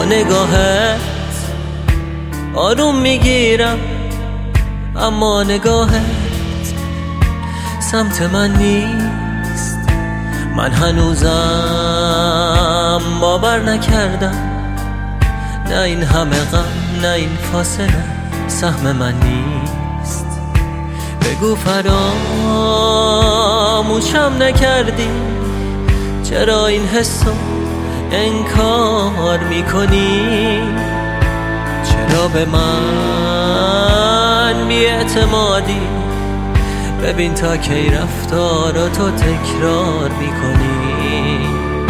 نگاهت آروم میگیرم، اما نگاهت سمت من نیست. من هنوزم باور نکردم، نه این همه غم، نه این فاصله سهم من نیست. بگو فراموشم نکردی، چرا این حسو انکار میکنی؟ چرا به من بی‌اعتمادی؟ ببین تا کی رفتاراتو تکرار میکنی.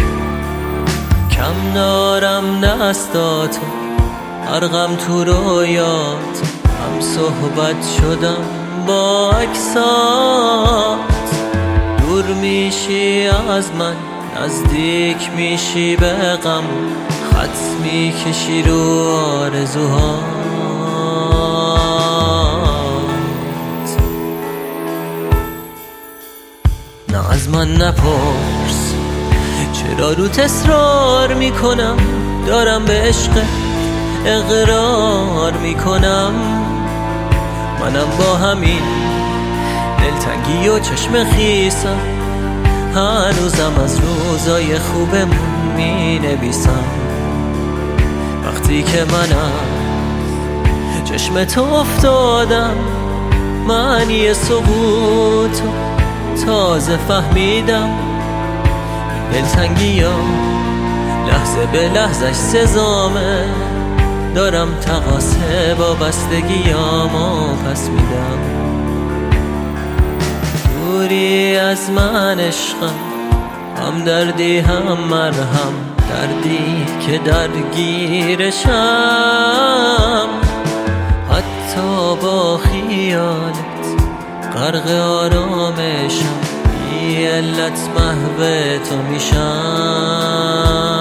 کم دارم دستاتو، غرقم تو رویات، هم صحبت شدم با عکسات. دور میشی از من، نزدیک میشی به غم، خط میکشی رو آرزوهات. نه از من نپرس چرا روت اصرار میکنم، دارم به عشق اقرار میکنم. منم با همین دلتنگی و چشم خیسم، هنوزم از روزای خوبمون می نویسم. وقتی که منم چشم تو افتادم، معنی سقوط تازه فهمیدم. دلتنگی ها لحظه به لحظش سزامه، دارم تقاسه با بستگیامو پس میدم. دوری از من عشقم، هم دردی هم مرهم، دردی که درگیرشم. حتی با خیالت غرق آرامشم، بی علت محو تو میشم.